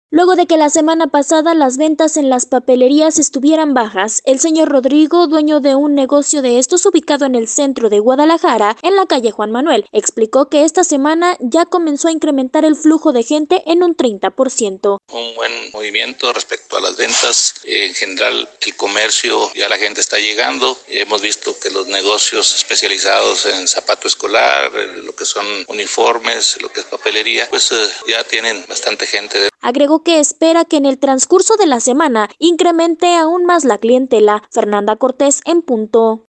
Luego de que la semana pasada las ventas en las papelerías estuvieran bajas, el señor Rodrigo, dueño de un negocio de estos ubicado en el centro de Guadalajara, en la calle Juan Manuel, explicó que esta semana ya comenzó a incrementar el flujo de gente en un 30%. Un buen movimiento respecto a las ventas. En general, el comercio, ya la gente está llegando. Hemos visto que los negocios especializados en zapato escolar, lo que son uniformes, lo que es papelería, pues ya tienen bastante gente. Agregó que espera que en el transcurso de la semana incremente aún más la clientela. Fernanda Cortés, en punto.